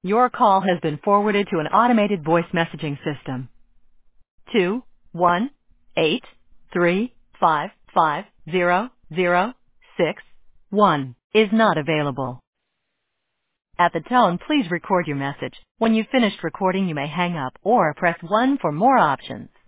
Your call has been forwarded to an automated voice messaging system. 218355006 is not available. At the tone, please record your message. When you've finished recording, you may hang up or press 1 for more options.